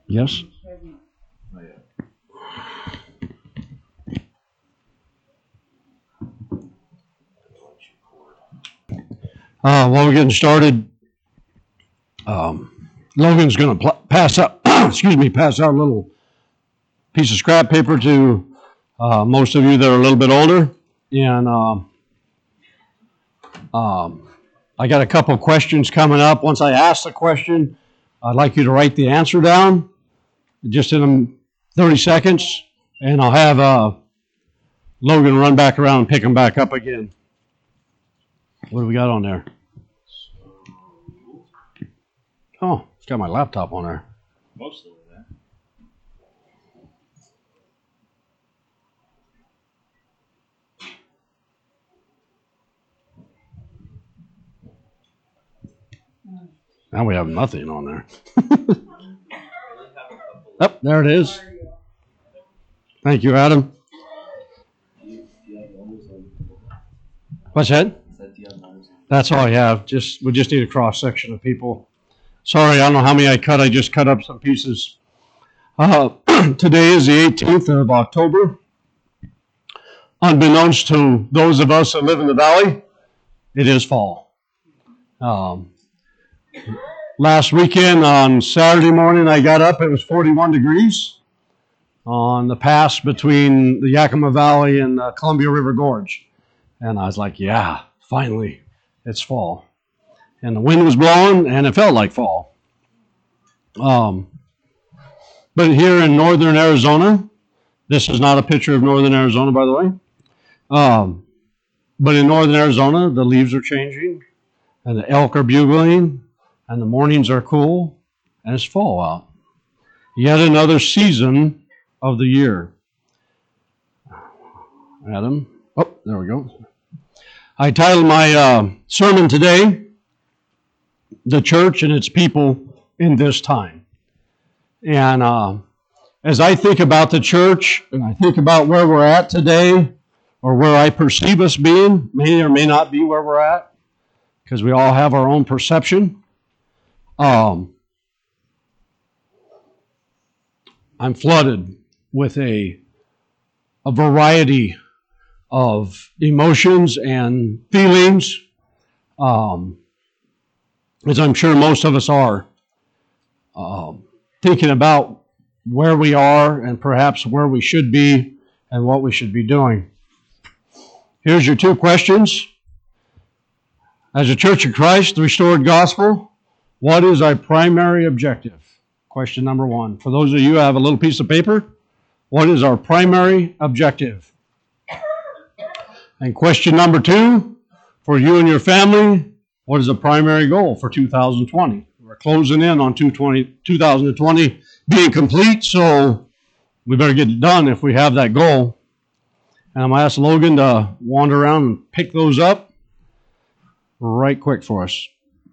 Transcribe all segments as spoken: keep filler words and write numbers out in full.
Yes? Uh, while we're getting started, um, Logan's going to pl- pass out, excuse me, pass out a little piece of scrap paper to uh, most of you that are a little bit older. And um, um, I got a couple of questions coming up. Once I ask the question, I'd like you to write the answer down just in thirty seconds, and I'll have uh, Logan run back around and pick them back up again. What do we got on there? Oh, it's got my laptop on there. Most of that. Now we have nothing on there. Oh, there it is. Thank you, Adam. What's that? That's all I have. Just we just need a cross section of people. Sorry, I don't know how many I cut. I just cut up some pieces. Uh, today is the eighteenth of October. Unbeknownst to those of us that live in the valley, it is fall. Um, last weekend on Saturday morning, I got up. It was forty-one degrees on the pass between the Yakima Valley and the Columbia River Gorge. And I was like, yeah, finally, it's fall. And the wind was blowing, and it felt like fall. Um, but here in northern Arizona, this is not a picture of northern Arizona, by the way. Um, but in northern Arizona, the leaves are changing, and the elk are bugling, and the mornings are cool, and it's fall out. Yet another season of the year. Adam, oh, there we go. I titled my uh, sermon today, The Church and Its People in This Time. And uh, as I think about the church, and I think about where we're at today, or where I perceive us being, may or may not be where we're at, because we all have our own perception. Um, I'm flooded with a, a variety of emotions and feelings, um, as I'm sure most of us are, um, thinking about where we are and perhaps where we should be and what we should be doing. Here's your two questions. As a Church of Christ, the Restored Gospel, what is our primary objective? Question number one. For those of you who have a little piece of paper, what is our primary objective? And question number two, for you and your family, what is the primary goal for two thousand twenty? We're closing in on two thousand twenty being complete, so we better get it done if we have that goal. And I'm going to ask Logan to wander around and pick those up right quick for us.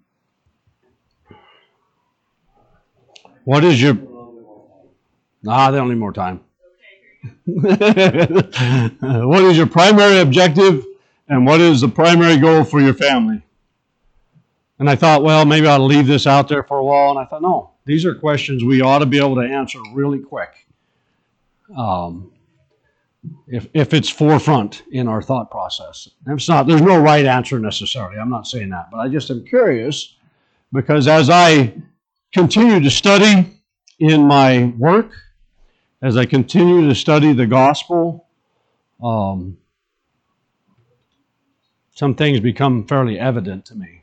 What is your... Nah, they don't need more time. What is your primary objective and what is the primary goal for your family? And I thought, well, maybe I'll leave this out there for a while. And I thought, no, these are questions we ought to be able to answer really quick. Um, if if it's forefront in our thought process. If it's not, there's no right answer necessarily. I'm not saying that. But I just am curious because as I continue to study in my work, as I continue to study the gospel, um, some things become fairly evident to me.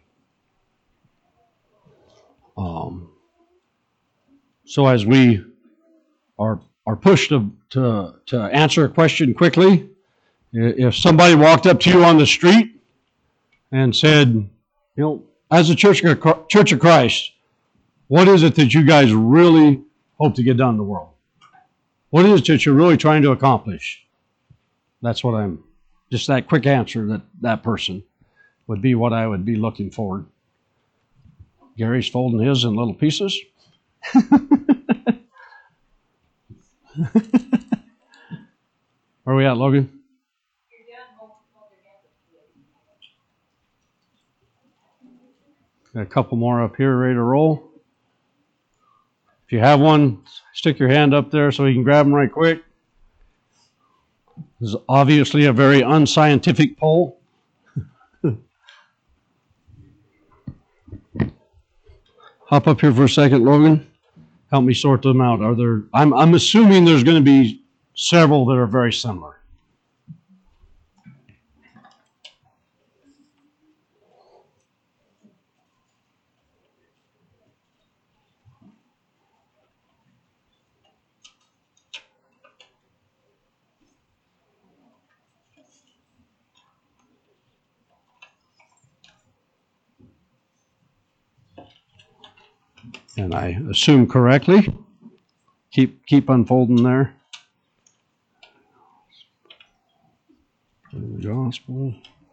Um, so as we are are pushed to, to to answer a question quickly, if somebody walked up to you on the street and said, you know, as a Church of, Church of Christ, what is it that you guys really hope to get done in the world? What is it that you're really trying to accomplish? That's what I'm, just that quick answer that that person would be what I would be looking for. Gary's folding his in little pieces. Where are we at, Logan? Got a couple more up here ready to roll. If you have one, stick your hand up there so you can grab them right quick. This is obviously a very unscientific poll. Hop up here for a second, Logan. Help me sort them out. Are there? I'm I'm assuming there's going to be several that are very similar. And I assume correctly. Keep keep unfolding there. The gospel.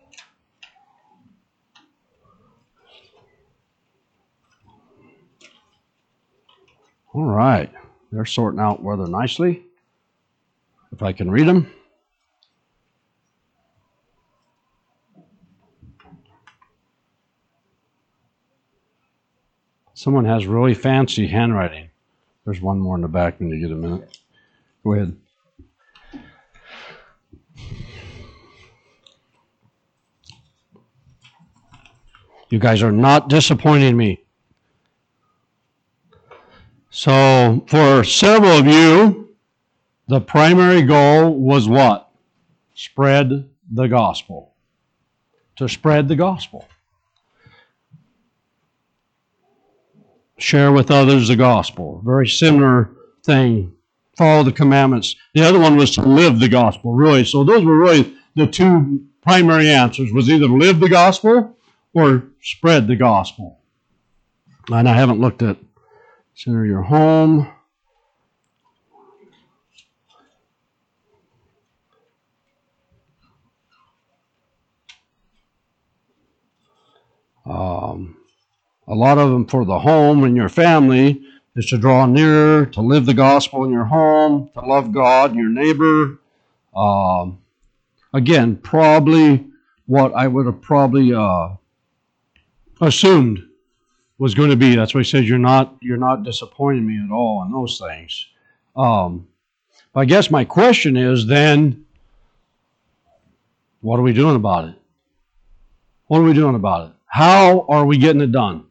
All right, they're sorting out rather nicely. If I can read them. Someone has really fancy handwriting. There's one more in the back when you get a minute. Go ahead. You guys are not disappointing me. So for several of you, the primary goal was what? Spread the gospel. To spread the gospel. Share with others the gospel. Very similar thing. Follow the commandments. The other one was to live the gospel, really. So those were really the two primary answers, was either live the gospel or spread the gospel. And I haven't looked at center your home. Um... A lot of them for the home and your family is to draw nearer, to live the gospel in your home, to love God and your neighbor. Um, again, probably what I would have probably uh, assumed was going to be. That's why he says you're not you're not disappointing me at all in those things. Um, I guess my question is then, what are we doing about it? What are we doing about it? How are we getting it done?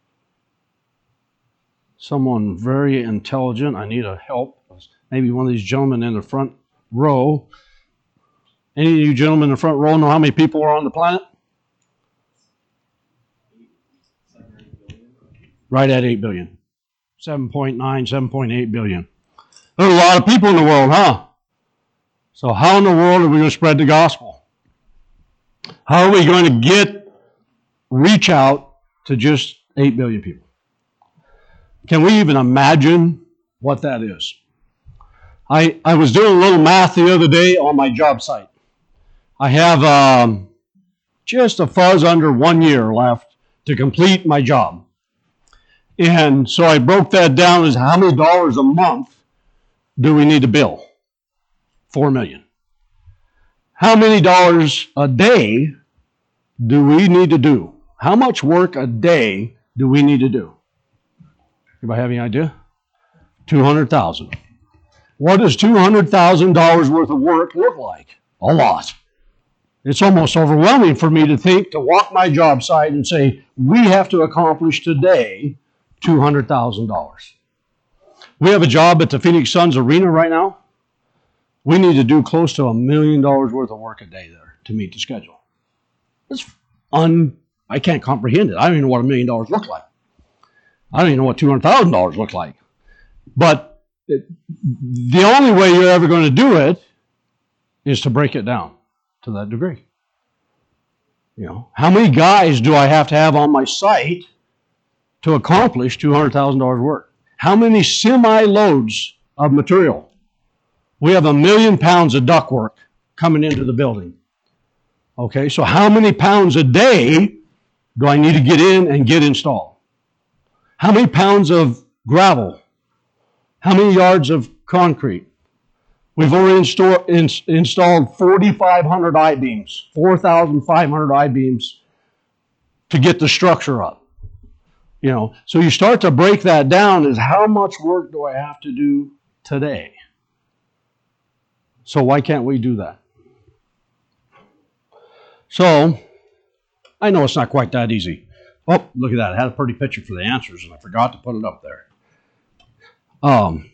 Someone very intelligent. I need a help. Maybe one of these gentlemen in the front row. Any of you gentlemen in the front row know how many people are on the planet? Right at eight billion. seven point nine, seven point eight billion. There's a lot of people in the world, huh? So how in the world are we going to spread the gospel? How are we going to get, reach out to just eight billion people? Can we even imagine what that is? I, I was doing a little math the other day on my job site. I have um, just a fuzz under one year left to complete my job. And so I broke that down as how many dollars a month do we need to bill? Four million. How many dollars a day do we need to do? How much work a day do we need to do? Anybody have any idea? two hundred thousand dollars. What does two hundred thousand dollars worth of work look like? A lot. It's almost overwhelming for me to think, to walk my job site and say, we have to accomplish today two hundred thousand dollars. We have a job at the Phoenix Suns Arena right now. We need to do close to a million dollars worth of work a day there to meet the schedule. It's un, I can't comprehend it. I don't even know what a million dollars look like. I don't even know what two hundred thousand dollars look like. But it, the only way you're ever going to do it is to break it down to that degree. You know, how many guys do I have to have on my site to accomplish two hundred thousand dollars work? How many semi-loads of material? We have a million pounds of ductwork coming into the building. Okay, so how many pounds a day do I need to get in and get installed? How many pounds of gravel? How many yards of concrete? We've already insta- in, installed forty-five hundred I-beams, four thousand five hundred I-beams to get the structure up. You know, so you start to break that down as how much work do I have to do today? So why can't we do that? So, I know it's not quite that easy. Oh, look at that. I had a pretty picture for the answers, and I forgot to put it up there. Um,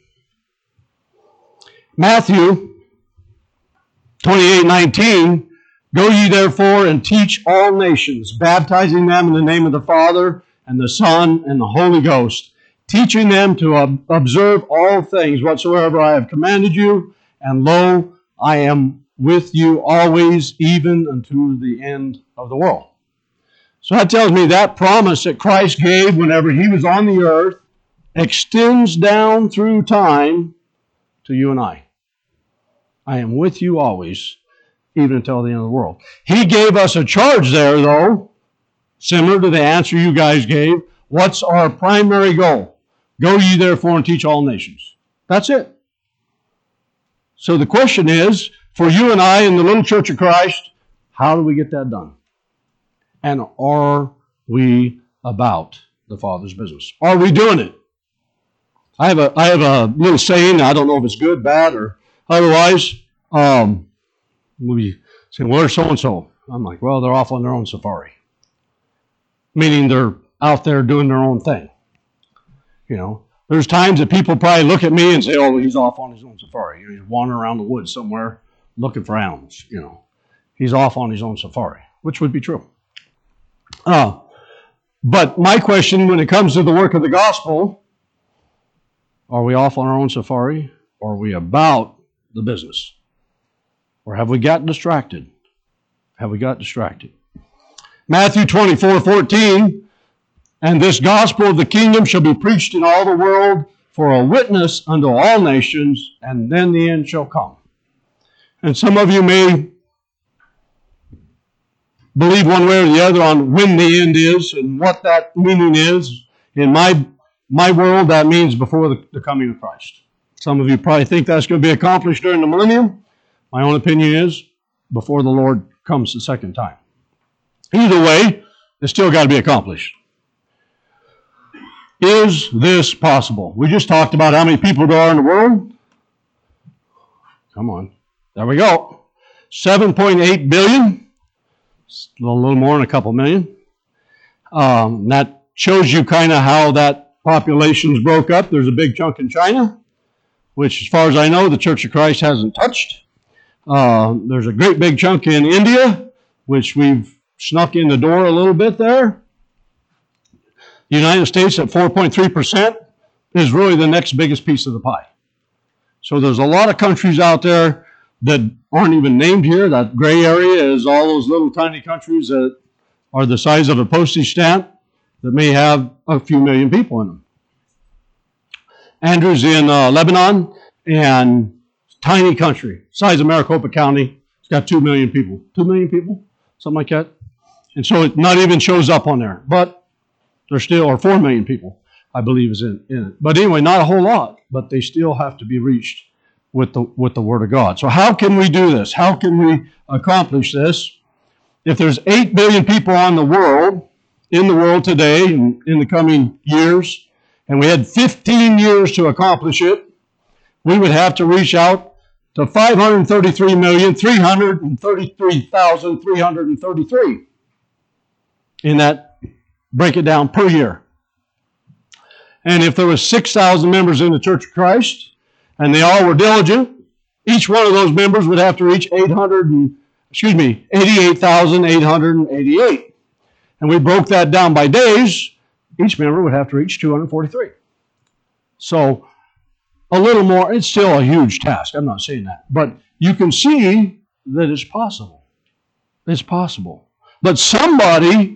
Matthew twenty-eight nineteen, go ye therefore and teach all nations, baptizing them in the name of the Father and the Son and the Holy Ghost, teaching them to ob- observe all things whatsoever I have commanded you, and lo, I am with you always, even unto the end of the world. So that tells me that promise that Christ gave whenever he was on the earth extends down through time to you and I. I am with you always, even until the end of the world. He gave us a charge there, though, similar to the answer you guys gave. What's our primary goal? Go ye therefore and teach all nations. That's it. So the question is, for you and I in the little Church of Christ, how do we get that done? And are we about the Father's business? Are we doing it? I have a I have a little saying. I don't know if it's good, bad, or otherwise. Um, we say, "Where's so and so?" I'm like, "Well, they're off on their own safari," meaning they're out there doing their own thing. You know, there's times that people probably look at me and say, "Oh, well, he's off on his own safari. You know, he's wandering around the woods somewhere looking for animals." You know, he's off on his own safari, which would be true. Uh, but my question when it comes to the work of the gospel, are we off on our own safari, or are we about the business? Or have we got distracted? Have we got distracted? Matthew twenty-four fourteen, and this gospel of the kingdom shall be preached in all the world for a witness unto all nations, and then the end shall come. And some of you may believe one way or the other on when the end is and what that meaning is. In my my world, that means before the, the coming of Christ. Some of you probably think that's going to be accomplished during the millennium. My own opinion is before the Lord comes the second time. Either way, it's still got to be accomplished. Is this possible? We just talked about how many people there are in the world. Come on. There we go. seven point eight billion. A little more than a couple million. Um, that shows you kind of how that population's broke up. There's a big chunk in China, which as far as I know, the Church of Christ hasn't touched. Uh, there's a great big chunk in India, which we've snuck in the door a little bit there. The United States at four point three percent is really the next biggest piece of the pie. So there's a lot of countries out there that aren't even named here. That gray area is all those little tiny countries that are the size of a postage stamp that may have a few million people in them. Andrew's in uh, Lebanon, and tiny country, size of Maricopa County. It's got two million people. Two million people? Something like that. And so it not even shows up on there. But there's still, or four million people, I believe, is in, in it. But anyway, not a whole lot, but they still have to be reached with the with the Word of God. So how can we do this? How can we accomplish this? If there's eight billion people on the world, in the world today, and in the coming years, and we had fifteen years to accomplish it, we would have to reach out to five hundred thirty-three million, three hundred thirty-three thousand, three hundred thirty-three in that, break it down, per year. And if there was six thousand members in the Church of Christ, and they all were diligent, each one of those members would have to reach eight hundred and, excuse me, eighty-eight thousand eight hundred eighty-eight. And we broke that down by days, each member would have to reach two hundred forty-three. So a little more, it's still a huge task, I'm not saying that. But you can see that it's possible. It's possible. But somebody,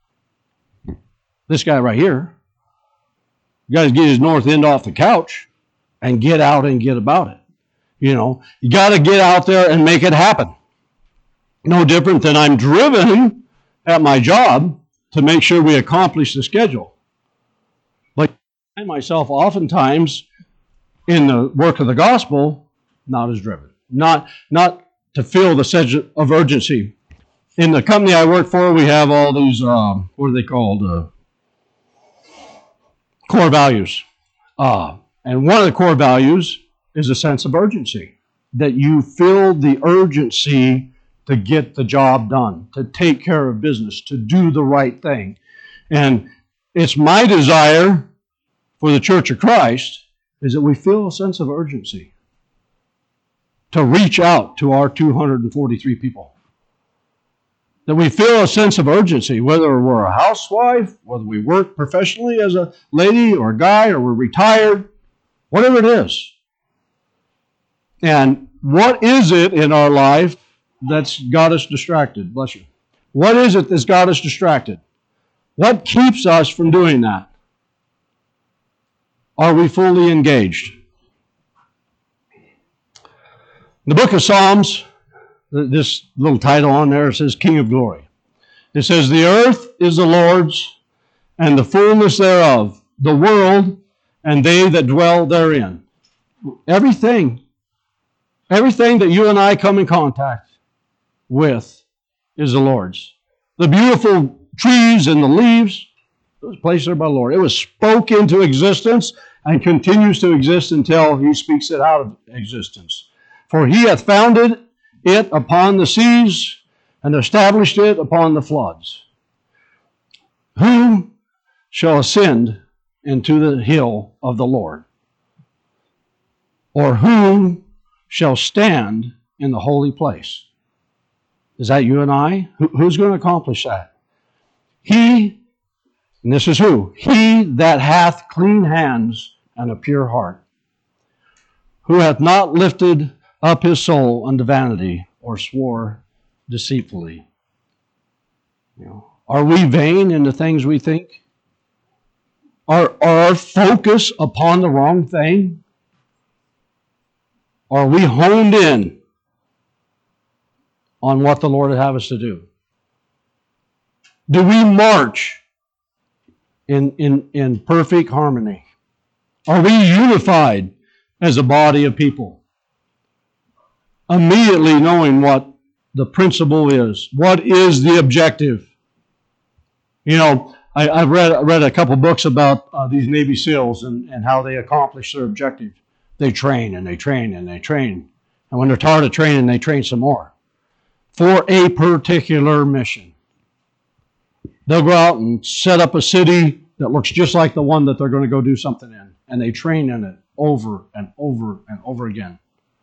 this guy right here, you got to get his north end off the couch and get out and get about it. You know, you got to get out there and make it happen. No different than I'm driven at my job to make sure we accomplish the schedule. But I find myself oftentimes in the work of the gospel, not as driven. Not, not to feel the sense of urgency. In the company I work for, we have all these, um, what are they called? Uh, core values. Uh, and one of the core values is a sense of urgency, that you feel the urgency to get the job done, to take care of business, to do the right thing. And it's my desire for the Church of Christ is that we feel a sense of urgency to reach out to our two hundred forty-three people. That we feel a sense of urgency, whether we're a housewife, whether we work professionally as a lady or a guy, or we're retired, whatever it is. And what is it in our life that's got us distracted? Bless you. What is it that's got us distracted? What keeps us from doing that? Are we fully engaged? The book of Psalms, this little title on there says King of Glory. It says, the earth is the Lord's and the fullness thereof, the world and they that dwell therein. Everything, everything that you and I come in contact with is the Lord's. The beautiful trees and the leaves, it was placed there by the Lord. It was spoke into existence and continues to exist until He speaks it out of existence. For He hath founded it upon the seas and established it upon the floods. Who shall ascend into the hill of the Lord? Or who shall stand in the holy place? Is that you and I? Who, who's going to accomplish that? He, and this is who? He that hath clean hands and a pure heart, who hath not lifted up his soul unto vanity, or swore deceitfully. You know, are we vain in the things we think? Are, are our focus upon the wrong thing? Are we honed in on what the Lord would have us to do? Do we march in, in, in perfect harmony? Are we unified as a body of people? Immediately knowing what the principle is. What is the objective? You know, I, I've read, read a couple books about uh, these Navy SEALs and, and how they accomplish their objective. They train and they train and they train. And when they're tired of training, they train some more. For a particular mission. They'll go out and set up a city that looks just like the one that they're going to go do something in. And they train in it over and over and over again.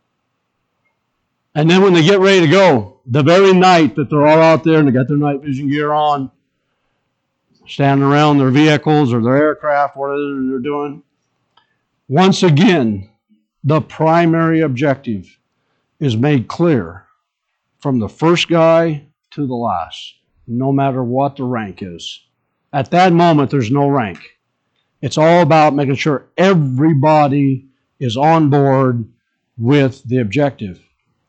And then when they get ready to go, the very night that they're all out there and they got their night vision gear on, standing around their vehicles or their aircraft, whatever they're doing, once again, the primary objective is made clear from the first guy to the last, no matter what the rank is. At that moment, there's no rank. It's all about making sure everybody is on board with the objective.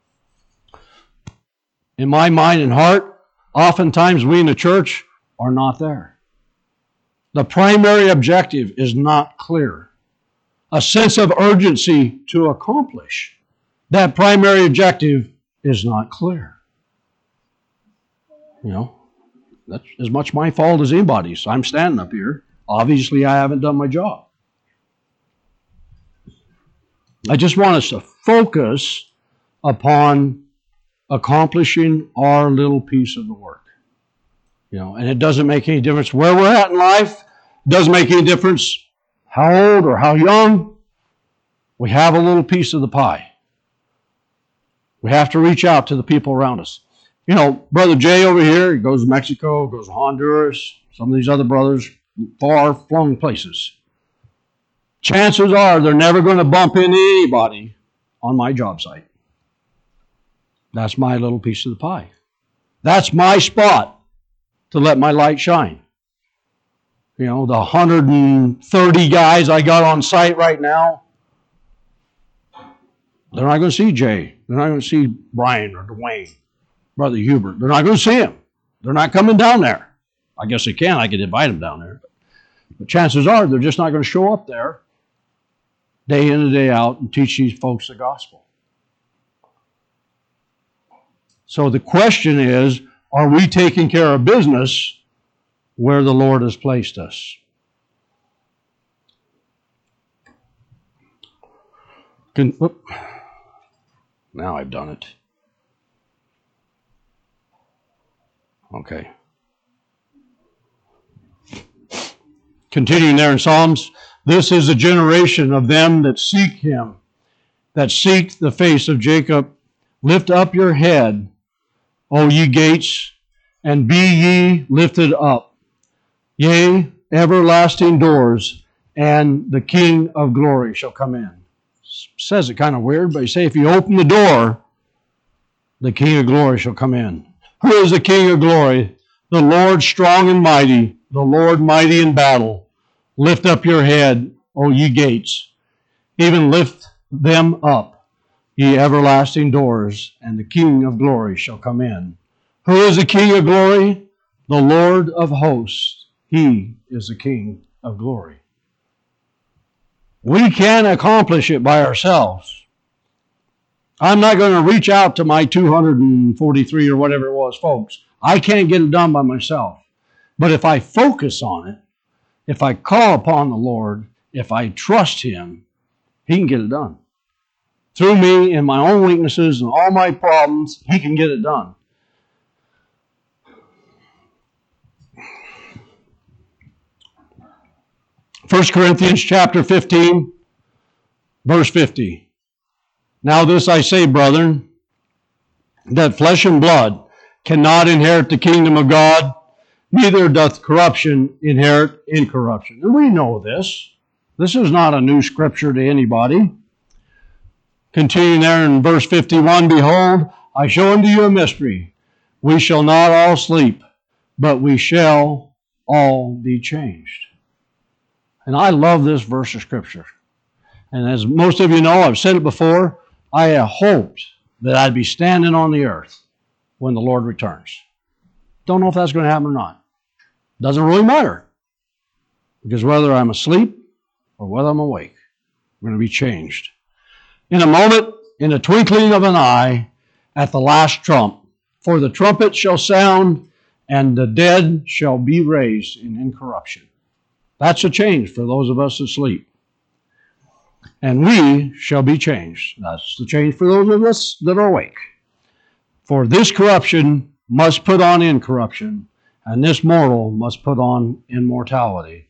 In my mind and heart, oftentimes we in the church are not there. The primary objective is not clear. A sense of urgency to accomplish that primary objective is not clear. You know, that's as much my fault as anybody's. I'm standing up here. Obviously, I haven't done my job. I just want us to focus upon accomplishing our little piece of the work. You know, and it doesn't make any difference where we're at in life. It doesn't make any difference how old or how young. We have a little piece of the pie. We have to reach out to the people around us. You know, Brother Jay over here, he goes to Mexico, goes to Honduras, some of these other brothers, far-flung places. Chances are they're never going to bump into anybody on my job site. That's my little piece of the pie. That's my spot to let my light shine. You know, the one hundred thirty guys I got on site right now, they're not going to see Jay. They're not going to see Brian or Dwayne, Brother Hubert. They're not going to see him. They're not coming down there. I guess they can. I could invite them down there. But chances are they're just not going to show up there day in and day out and teach these folks the gospel. So the question is, are we taking care of business where the Lord has placed us? Can, whoop. Now I've done it. Okay. Continuing there in Psalms, this is a generation of them that seek him, that seek the face of Jacob. Lift up your head, O ye gates, and be ye lifted up. Yea, everlasting doors, and the King of glory shall come in. Says it kind of weird, but you say if you open the door, the King of glory shall come in. Who is the King of glory? The Lord strong and mighty, the Lord mighty in battle. Lift up your head, O ye gates. Even lift them up, ye everlasting doors, and the King of glory shall come in. Who is the King of glory? The Lord of hosts. He is the King of glory. We can accomplish it by ourselves. I'm not going to reach out to my two hundred forty-three or whatever it was, folks. I can't get it done by myself. But if I focus on it, if I call upon the Lord, if I trust him, he can get it done. Through me and my own weaknesses and all my problems, he can get it done. First Corinthians chapter fifteen, verse fifty. Now this I say, brethren, that flesh and blood cannot inherit the kingdom of God, neither doth corruption inherit incorruption. And we know this. This is not a new scripture to anybody. Continuing there in verse fifty-one, behold, I show unto you a mystery. We shall not all sleep, but we shall all be changed. And I love this verse of Scripture. And as most of you know, I've said it before, I have hoped that I'd be standing on the earth when the Lord returns. Don't know if that's going to happen or not. Doesn't really matter. Because whether I'm asleep or whether I'm awake, I'm going to be changed. In a moment, in a twinkling of an eye, at the last trump, for the trumpet shall sound, and the dead shall be raised in incorruption. That's a change for those of us that sleep. And we shall be changed. That's the change for those of us that are awake. For this corruption must put on incorruption, and this mortal must put on immortality.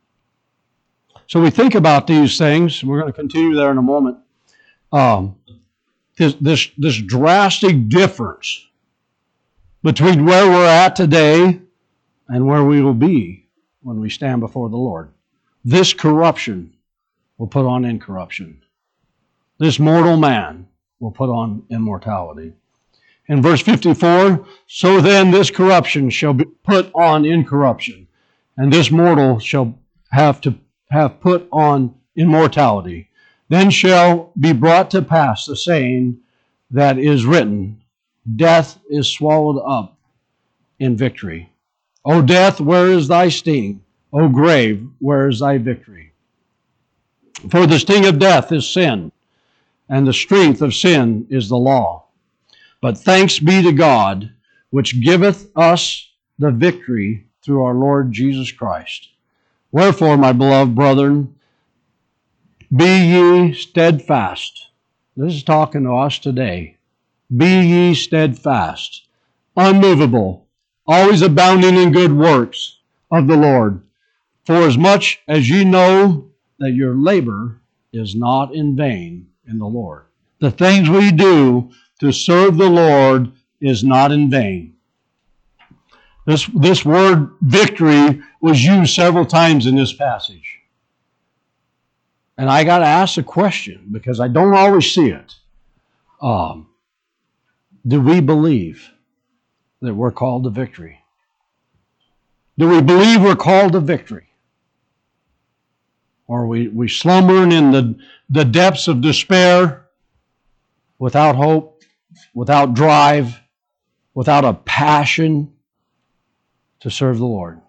So we think about these things. We're going to continue there in a moment. Um, this, this, this drastic difference between where we're at today and where we will be when we stand before the Lord. This corruption will put on incorruption. This mortal man will put on immortality. In verse fifty-four, so then this corruption shall be put on incorruption, and this mortal shall have to have put on immortality. Then shall be brought to pass the saying that is written, death is swallowed up in victory. O death, where is thy sting? O grave, where is thy victory? For the sting of death is sin, and the strength of sin is the law. But thanks be to God, which giveth us the victory through our Lord Jesus Christ. Wherefore, my beloved brethren, be ye steadfast. This is talking to us today. Be ye steadfast, unmovable, always abounding in good works of the Lord. For as much as ye know that your labor is not in vain in the Lord. The things we do to serve the Lord is not in vain. This, this word victory was used several times in this passage. And I got to ask a question because I don't always see it. Um, do we believe that we're called to victory? Do we believe we're called to victory? Or are we, we slumbering in the, the depths of despair, without hope, without drive, without a passion to serve the Lord?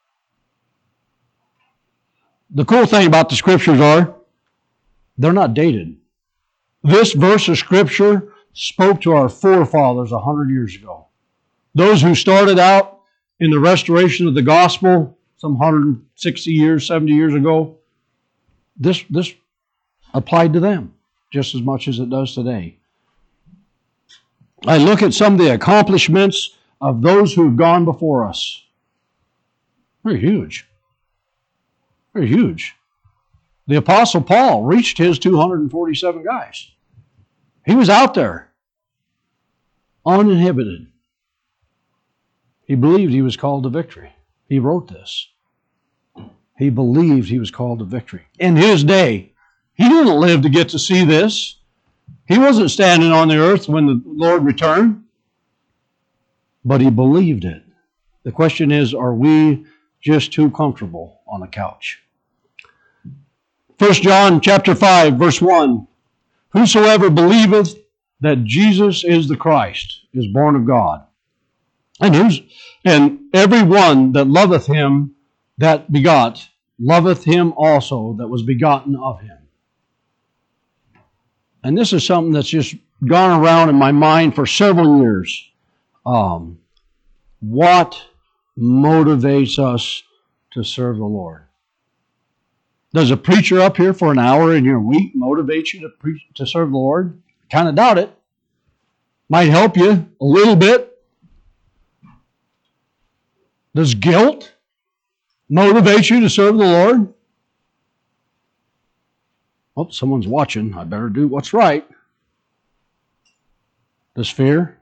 The cool thing about the Scriptures are, they're not dated. This verse of Scripture spoke to our forefathers a hundred years ago. Those who started out in the restoration of the gospel some one hundred sixty years, seventy years ago, this, this applied to them. just as much as it does today. I look at some of the accomplishments of those who have gone before us. They're huge. They're huge. The Apostle Paul reached his two hundred forty-seven guys. He was out there, uninhibited. He believed he was called to victory. He wrote this. He believed he was called to victory. In his day, he didn't live to get to see this. He wasn't standing on the earth when the Lord returned, but he believed it. The question is, are we just too comfortable on the couch? First John chapter five, verse one. Whosoever believeth that Jesus is the Christ is born of God. And who's and every one that loveth him that begot, loveth him also that was begotten of him. And this is something that's just gone around in my mind for several years. Um, what motivates us to serve the Lord? Does a preacher up here for an hour in your week motivate you to preach, to serve the Lord? Kind of doubt it. Might help you a little bit. Does guilt motivate you to serve the Lord? Oh, someone's watching. I better do what's right. Does fear?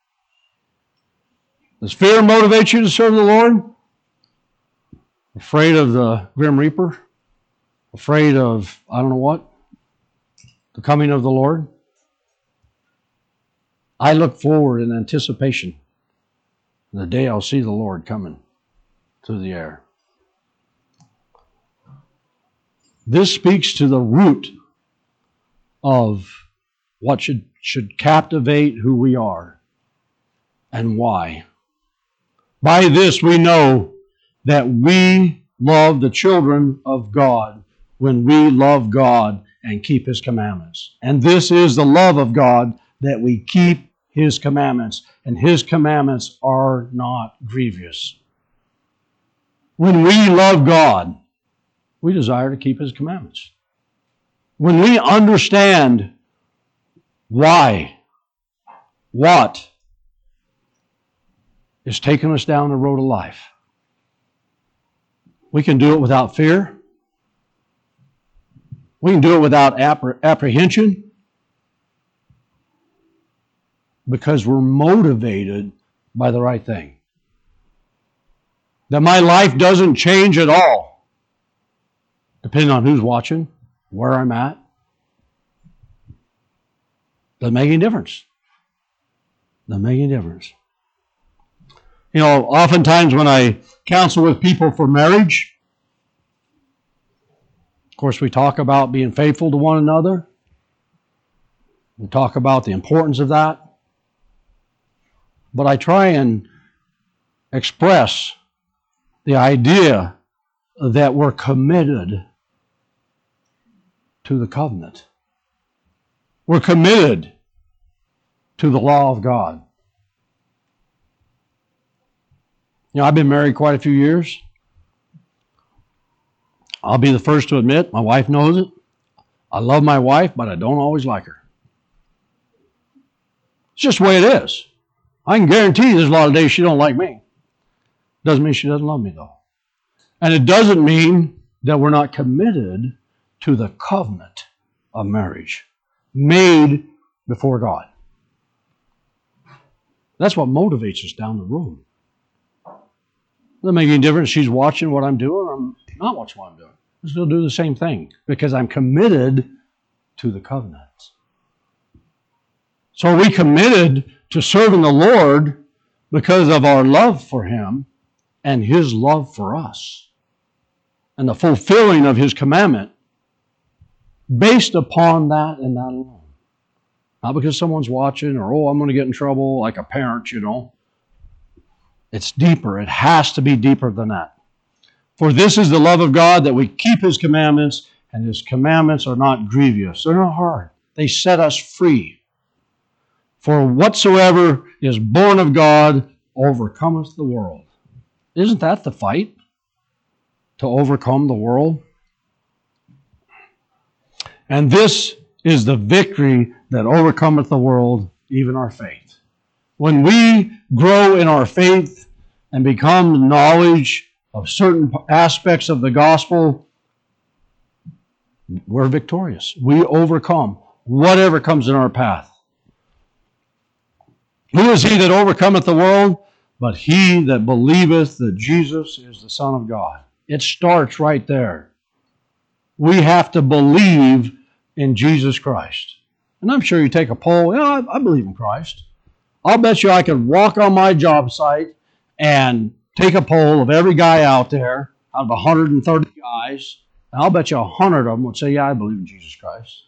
Does fear motivate you to serve the Lord? Afraid of the grim reaper? Afraid of, I don't know what? The coming of the Lord? I look forward in anticipation to the day I'll see the Lord coming through the air. This speaks to the root of what should, should captivate who we are and why. By this we know that we love the children of God when we love God and keep His commandments. And this is the love of God, that we keep His commandments. And His commandments are not grievous. When we love God, we desire to keep His commandments. When we understand why, what is taking us down the road of life, we can do it without fear. We can do it without appre- apprehension because we're motivated by the right thing. That my life doesn't change at all, depending on who's watching, where I'm at. Doesn't make any difference. Doesn't make any difference. You know, oftentimes when I counsel with people for marriage, of course, we talk about being faithful to one another. We talk about the importance of that. But I try and express the idea that we're committed to the covenant. We're committed to the law of God. You know, I've been married quite a few years. I'll be the first to admit, my wife knows it. I love my wife, but I don't always like her. It's just the way it is. I can guarantee you there's a lot of days she don't like me. Doesn't mean she doesn't love me, though. And it doesn't mean that we're not committed to the covenant of marriage made before God. That's what motivates us down the road. It doesn't make any difference if she's watching what I'm doing or I'm not watching what I'm doing. I'm still do the same thing because I'm committed to the covenant. So are we committed to serving the Lord because of our love for Him and His love for us and the fulfilling of His commandment based upon that and that alone. Not because someone's watching or, oh, I'm going to get in trouble like a parent, you know. It's deeper. It has to be deeper than that. For this is the love of God, that we keep His commandments, and His commandments are not grievous. They're not hard. They set us free. For whatsoever is born of God overcometh the world. Isn't that the fight? To overcome the world? And this is the victory that overcometh the world, even our faith. When we grow in our faith and become knowledge of certain aspects of the gospel, we're victorious. We overcome whatever comes in our path. Who is he that overcometh the world? But he that believeth that Jesus is the Son of God. It starts right there. We have to believe in Jesus Christ. And I'm sure you take a poll, yeah, I, I believe in Christ. I'll bet you I could walk on my job site and take a poll of every guy out there, out of one hundred thirty guys, and I'll bet you one hundred of them would say, yeah, I believe in Jesus Christ.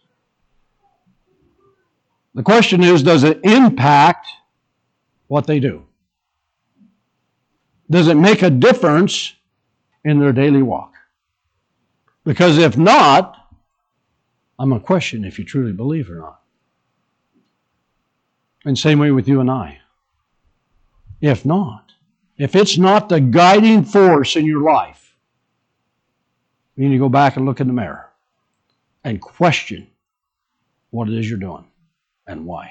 The question is, does it impact what they do? Does it make a difference in their daily walk? Because if not, I'm going to question if you truly believe or not. And same way with you and I. If not, if it's not the guiding force in your life, you need to go back and look in the mirror and question what it is you're doing and why.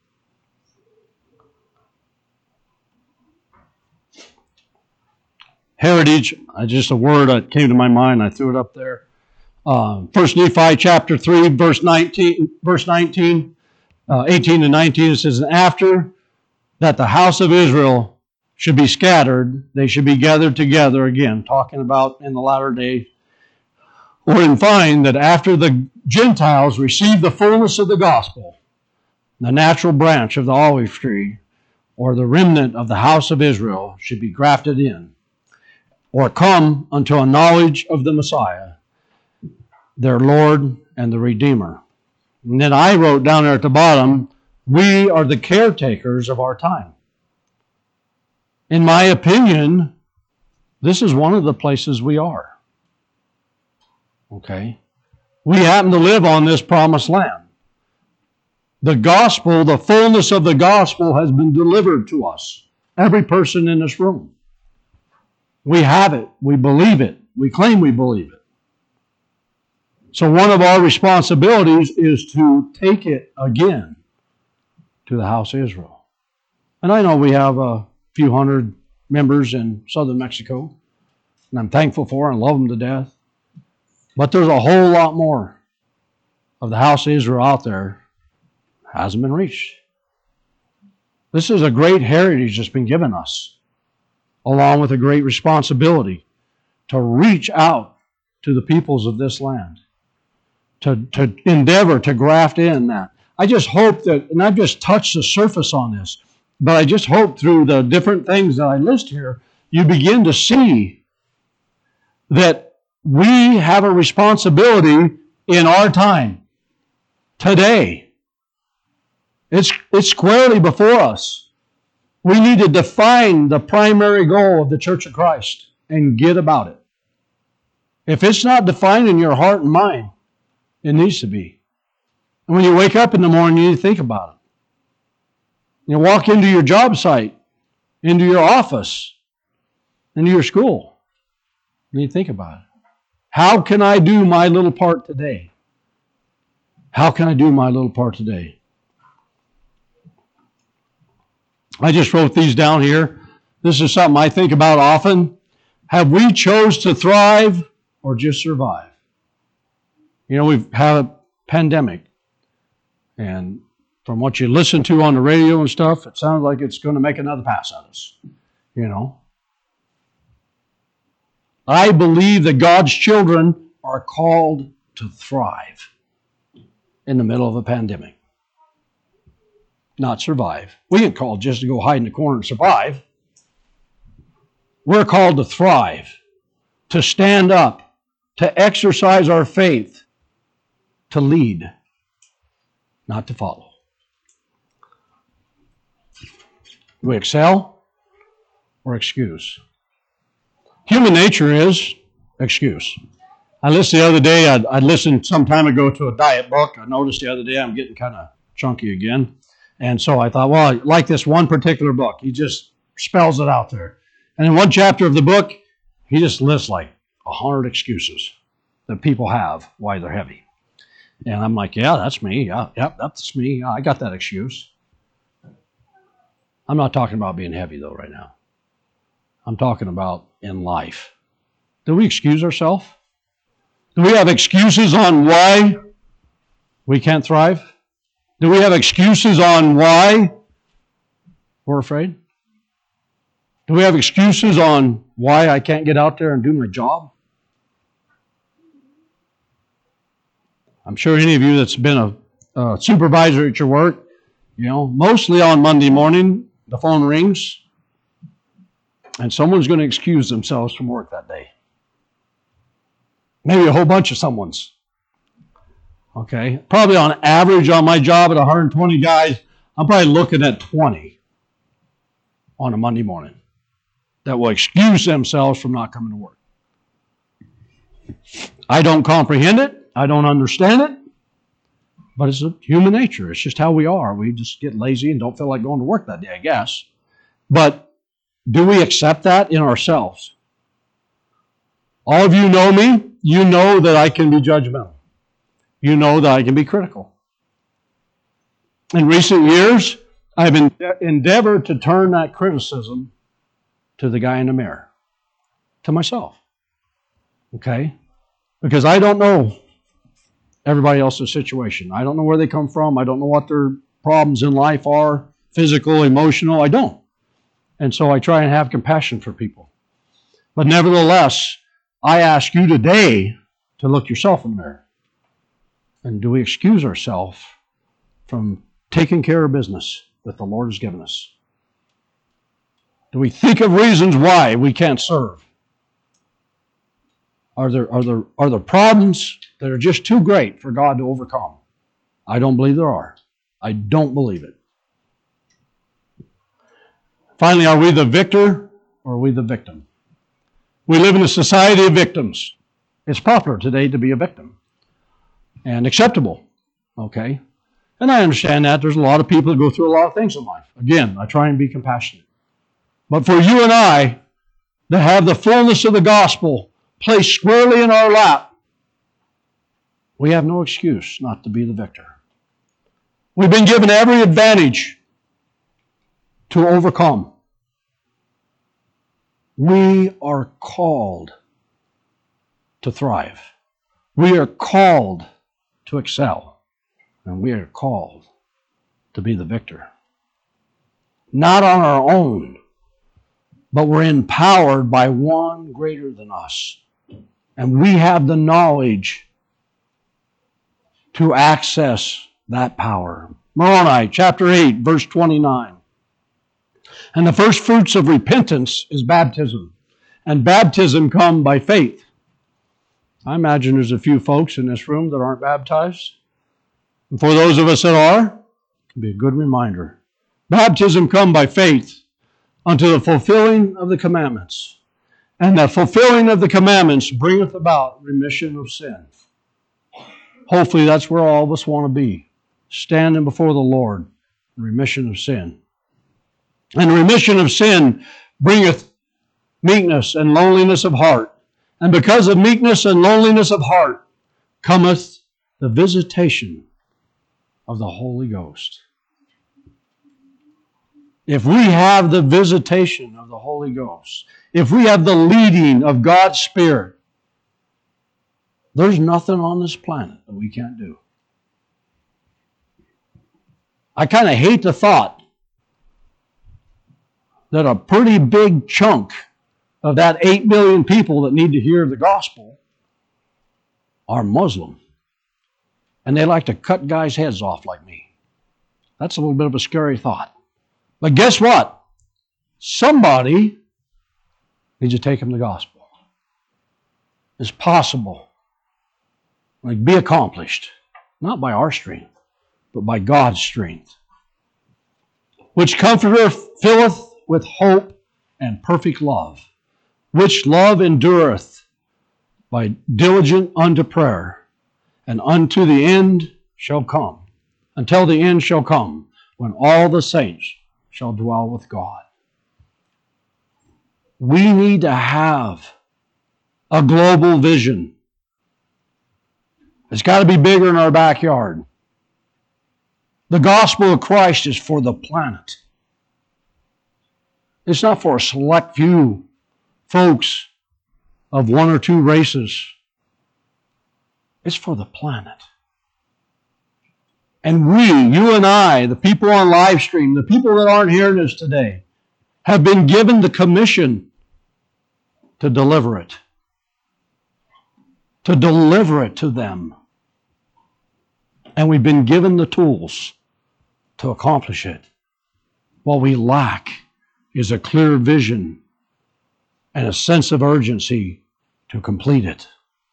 Heritage, just a word that came to my mind. I threw it up there. Uh, First Nephi chapter three, verse nineteen, verse nineteen, uh, eighteen to nineteen. It says, "And after that the house of Israel should be scattered, they should be gathered together," again, talking about in the latter day, "or and find that after the Gentiles receive the fullness of the gospel, the natural branch of the olive tree, or the remnant of the house of Israel, should be grafted in, or come unto a knowledge of the Messiah, their Lord and the Redeemer." And then I wrote down there at the bottom, we are the caretakers of our time. In my opinion, this is one of the places we are. Okay? We happen to live on this promised land. The gospel, the fullness of the gospel has been delivered to us. Every person in this room. We have it. We believe it. We claim we believe it. So one of our responsibilities is to take it again to the house of Israel. And I know we have a few hundred members in southern Mexico, and I'm thankful for and love them to death. But there's a whole lot more of the house of Israel out there that hasn't been reached. This is a great heritage that's been given us, along with a great responsibility to reach out to the peoples of this land, to, to endeavor to graft in that. I just hope that, and I've just touched the surface on this, but I just hope through the different things that I list here, you begin to see that we have a responsibility in our time, today. It's, it's squarely before us. We need to define the primary goal of the Church of Christ and get about it. If it's not defined in your heart and mind, it needs to be. And when you wake up in the morning, you need to think about it. You walk into your job site, into your office, into your school. You need to think about it. How can I do my little part today? How can I do my little part today? I just wrote these down here. This is something I think about often. Have we chose to thrive or just survive? You know, we've had a pandemic. And from what you listen to on the radio and stuff, it sounds like it's going to make another pass at us. You know. I believe that God's children are called to thrive in the middle of a pandemic. Not survive. We ain't called just to go hide in the corner and survive. We're called to thrive, to stand up, to exercise our faith, to lead, not to follow. Do we excel or excuse? Human nature is excuse. I listened the other day, I, I listened some time ago to a diet book. I noticed the other day I'm getting kind of chunky again. And so I thought, well, I like this one particular book. He just spells it out there. And in one chapter of the book, he just lists like a hundred excuses that people have why they're heavy. And I'm like, yeah, that's me. Yeah, yep, that's me. I got that excuse. I'm not talking about being heavy, though, right now. I'm talking about in life. Do we excuse ourselves? Do we have excuses on why we can't thrive? Do we have excuses on why we're afraid? Do we have excuses on why I can't get out there and do my job? I'm sure any of you that's been a, a supervisor at your work, you know, mostly on Monday morning, the phone rings, and someone's going to excuse themselves from work that day. Maybe a whole bunch of someone's. Okay? Probably on average on my job at one hundred twenty guys, I'm probably looking at twenty on a Monday morning that will excuse themselves from not coming to work. I don't comprehend it. I don't understand it. But it's a human nature. It's just how we are. We just get lazy and don't feel like going to work that day, I guess. But do we accept that in ourselves? All of you know me. You know that I can be judgmental. You know that I can be critical. In recent years, I've endeavored to turn that criticism to the guy in the mirror, to myself. Okay? Because I don't know everybody else's situation. I don't know where they come from. I don't know what their problems in life are, physical, emotional. I don't. And so I try and have compassion for people. But nevertheless, I ask you today to look yourself in the mirror. And do we excuse ourselves from taking care of business that the Lord has given us? Do we think of reasons why we can't serve? Are there, are there, are there problems that are just too great for God to overcome? I don't believe there are. I don't believe it. Finally, are we the victor or are we the victim? We live in a society of victims. It's popular today to be a victim and acceptable, okay? And I understand that. There's a lot of people that go through a lot of things in life. Again, I try and be compassionate. But for you and I to have the fullness of the gospel placed squarely in our lap, we have no excuse not to be the victor. We've been given every advantage to overcome. We are called to thrive. We are called to excel. And we are called to be the victor. Not on our own, but we're empowered by one greater than us. And we have the knowledge to access that power. Moroni chapter eight, verse twenty-nine. And the first fruits of repentance is baptism. And baptism comes by faith. I imagine there's a few folks in this room that aren't baptized. And for those of us that are, it can be a good reminder. Baptism comes by faith unto the fulfilling of the commandments. And the fulfilling of the commandments bringeth about remission of sin. Hopefully that's where all of us want to be. Standing before the Lord, remission of sin. And remission of sin bringeth meekness and lowliness of heart. And because of meekness and lowliness of heart cometh the visitation of the Holy Ghost. If we have the visitation of the Holy Ghost, if we have the leading of God's Spirit, there's nothing on this planet that we can't do. I kind of hate the thought that a pretty big chunk of that eight billion people that need to hear the gospel are Muslim. And they like to cut guys' heads off like me. That's a little bit of a scary thought. But guess what? Somebody needs to take them the gospel. It's possible. Like be accomplished. Not by our strength, but by God's strength. Which comforteth, filleth with hope and perfect love. Which love endureth by diligent unto prayer. And unto the end shall come. Until the end shall come. When all the saints shall dwell with God. We need to have a global vision. It's got to be bigger in our backyard. The gospel of Christ is for the planet. It's not for a select few folks of one or two races. It's for the planet. And we, you and I, the people on live stream, the people that aren't hearing this today, have been given the commission to deliver it. To deliver it to them. And we've been given the tools to accomplish it. What we lack is a clear vision and a sense of urgency to complete it.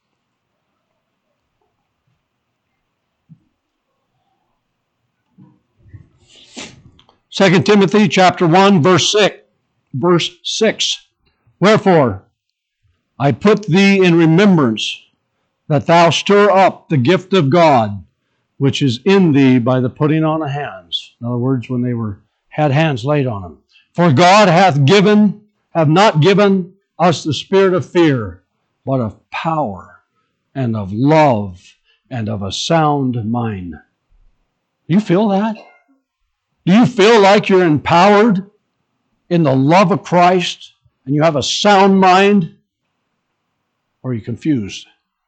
Second Timothy chapter one, verse six. Verse six. Wherefore, I put thee in remembrance that thou stir up the gift of God, which is in thee by the putting on of hands. In other words, when they were had hands laid on them. For God hath given, have not given us the spirit of fear, but of power and of love and of a sound mind. Do you feel that? Do you feel like you're empowered in the love of Christ and you have a sound mind? Or are you confused?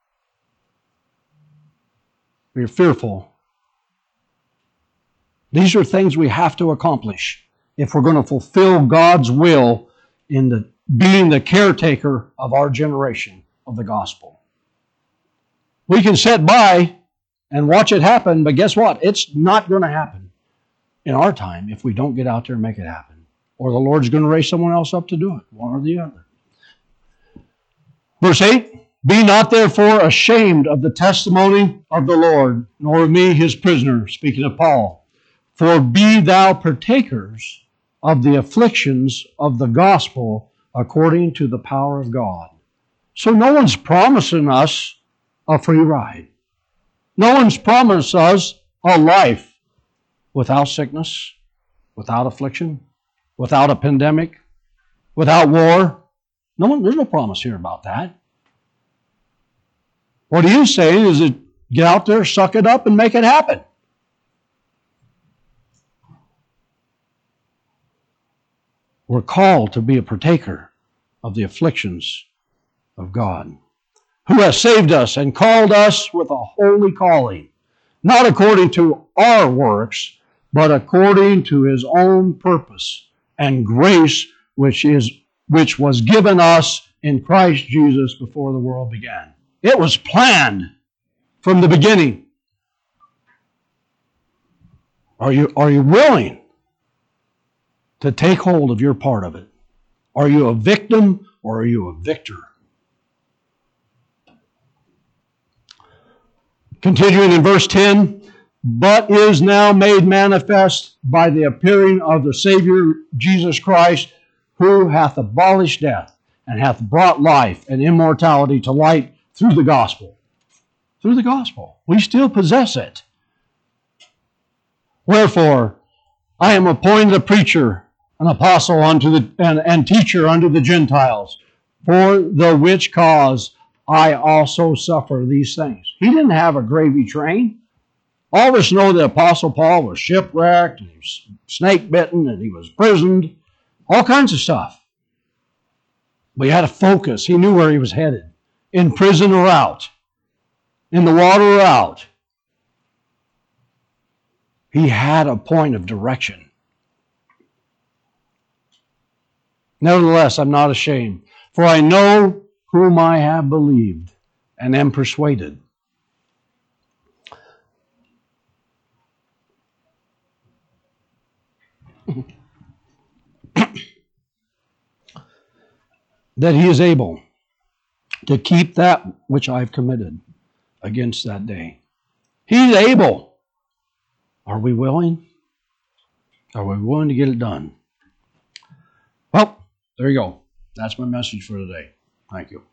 Or you're fearful? These are things we have to accomplish if we're going to fulfill God's will in the being the caretaker of our generation of the gospel. We can sit by and watch it happen, but guess what? It's not going to happen in our time if we don't get out there and make it happen. Or the Lord's going to raise someone else up to do it, one or the other. Verse eight, be not therefore ashamed of the testimony of the Lord, nor of me his prisoner, speaking of Paul. For be thou partakers of the afflictions of the gospel according to the power of God. So no one's promising us a free ride. No one's promised us a life without sickness, without affliction, without a pandemic, without war. No one, there's no promise here about that. What he is saying is that get out there, suck it up, and make it happen. We're called to be a partaker of the afflictions of God, who has saved us and called us with a holy calling, not according to our works, but according to his own purpose and grace, which is which was given us in Christ Jesus before the world began. It was planned from the beginning. Are you, are you willing to take hold of your part of it? Are you a victim or are you a victor? Continuing in verse ten, but is now made manifest by the appearing of the Savior Jesus Christ, who hath abolished death and hath brought life and immortality to light through the gospel. Through the gospel. We still possess it. Wherefore, I am appointed a preacher, an apostle unto the and, and teacher unto the Gentiles, for the which cause I also suffer these things. He didn't have a gravy train. All of us know that Apostle Paul was shipwrecked, and he was snake bitten, and he was imprisoned, all kinds of stuff. But he had a focus. He knew where he was headed. In prison or out. In the water or out. He had a point of direction. Nevertheless, I'm not ashamed, for I know whom I have believed, and am persuaded that he is able to keep that which I've committed against that day. He's able. Are we willing? Are we willing to get it done? Well, there you go. That's my message for today. Thank you.